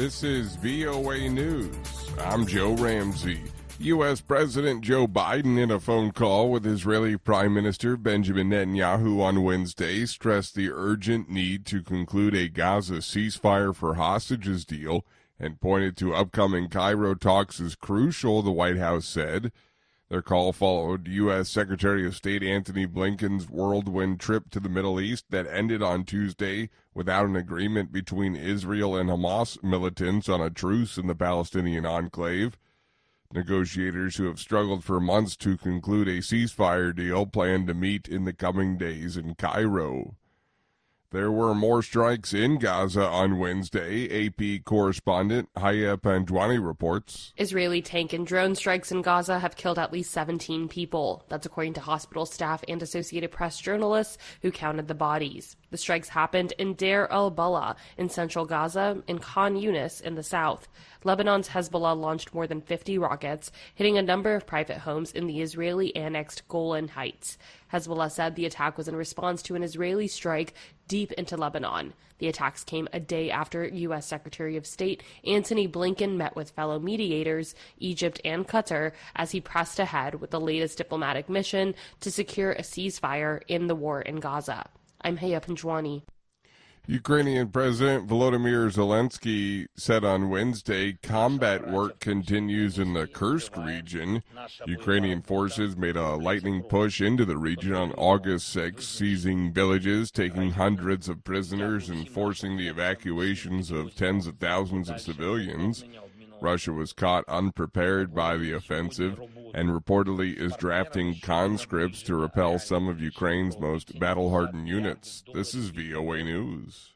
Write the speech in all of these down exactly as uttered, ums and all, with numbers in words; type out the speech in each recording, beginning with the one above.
This is V O A News. I'm Joe Ramsey. U S. President Joe Biden, in a phone call with Israeli Prime Minister Benjamin Netanyahu on Wednesday, stressed the urgent need to conclude a Gaza ceasefire for hostages deal and pointed to upcoming Cairo talks as crucial, the White House said. Their call followed U S. Secretary of State Antony Blinken's whirlwind trip to the Middle East that ended on Tuesday without an agreement between Israel and Hamas militants on a truce in the Palestinian enclave. Negotiators who have struggled for months to conclude a ceasefire deal plan to meet in the coming days in Cairo. There were more strikes in Gaza on Wednesday, A P correspondent Haya Panjwani reports. Israeli tank and drone strikes in Gaza have killed at least seventeen people. That's according to hospital staff and Associated Press journalists who counted the bodies. The strikes happened in Deir al-Balah in central Gaza and Khan Yunis in the south. Lebanon's Hezbollah launched more than fifty rockets, hitting a number of private homes in the Israeli-annexed Golan Heights. Hezbollah said the attack was in response to an Israeli strike deep into Lebanon. The attacks came a day after U S. Secretary of State Antony Blinken met with fellow mediators, Egypt and Qatar, as he pressed ahead with the latest diplomatic mission to secure a ceasefire in the war in Gaza. I'm Haya Panjwani. Ukrainian President Volodymyr Zelensky said on Wednesday combat work continues in the Kursk region. Ukrainian forces made a lightning push into the region on August sixth, seizing villages, taking hundreds of prisoners, and forcing the evacuations of tens of thousands of civilians. Russia was caught unprepared by the offensive and reportedly is drafting conscripts to repel some of Ukraine's most battle-hardened units. This is V O A News.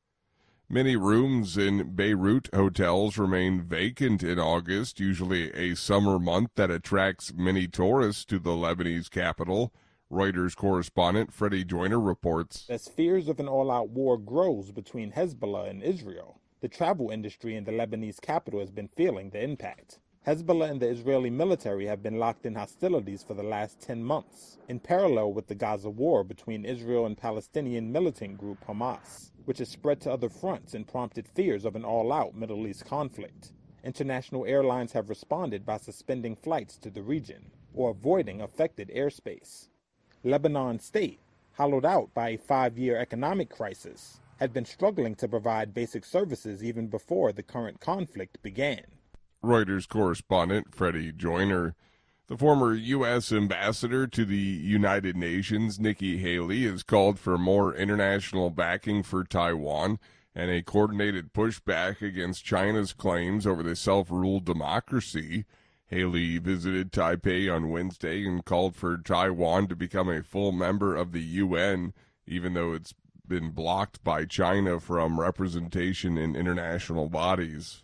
Many rooms in Beirut hotels remain vacant in August, usually a summer month that attracts many tourists to the Lebanese capital. Reuters correspondent Freddie Joyner reports. As fears of an all-out war grows between Hezbollah and Israel, the travel industry in the Lebanese capital has been feeling the impact. Hezbollah and the Israeli military have been locked in hostilities for the last ten months, in parallel with the Gaza war between Israel and Palestinian militant group Hamas, which has spread to other fronts and prompted fears of an all-out Middle East conflict. International airlines have responded by suspending flights to the region or avoiding affected airspace. Lebanon State, hollowed out by a five-year economic crisis, had been struggling to provide basic services even before the current conflict began. Reuters correspondent Freddie Joyner. The former U S ambassador to the United Nations, Nikki Haley, has called for more international backing for Taiwan and a coordinated pushback against China's claims over the self-ruled democracy. Haley visited Taipei on Wednesday and called for Taiwan to become a full member of the U N, even though it's been blocked by China from representation in international bodies.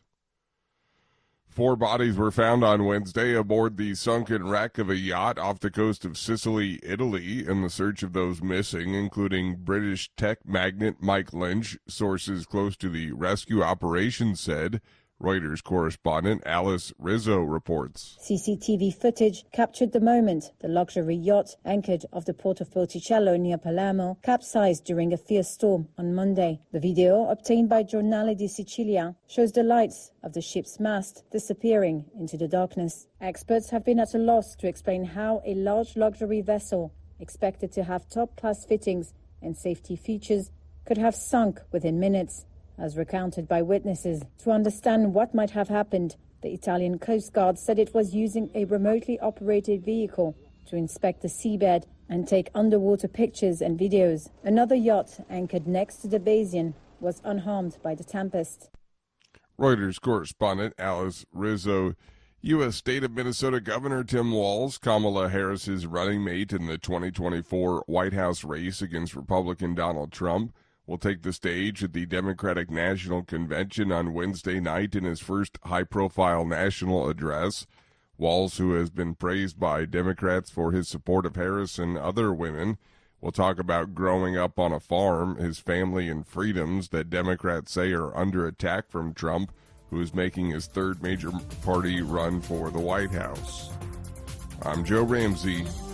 Four bodies were found on Wednesday aboard the sunken wreck of a yacht off the coast of Sicily, Italy, in the search of those missing, including British tech magnate Mike Lynch, sources close to the rescue operation said. Reuters correspondent Alice Rizzo reports. C C T V footage captured the moment the luxury yacht anchored off the port of Porticello near Palermo capsized during a fierce storm on Monday. The video, obtained by Giornale di Sicilia, shows the lights of the ship's mast disappearing into the darkness. Experts have been at a loss to explain how a large luxury vessel, expected to have top-class fittings and safety features, could have sunk within minutes. As recounted by witnesses. To understand what might have happened, the Italian Coast Guard said it was using a remotely operated vehicle to inspect the seabed and take underwater pictures and videos. Another yacht anchored next to the Bayesian was unharmed by the tempest. Reuters correspondent Alice Rizzo. U S. State of Minnesota Governor Tim Walz, Kamala Harris's running mate in the twenty twenty-four White House race against Republican Donald Trump, will take the stage at the Democratic National Convention on Wednesday night in his first high-profile national address. Walz, who has been praised by Democrats for his support of Harris and other women, will talk about growing up on a farm, his family, and freedoms that Democrats say are under attack from Trump, who is making his third major party run for the White House. I'm Joe Ramsey.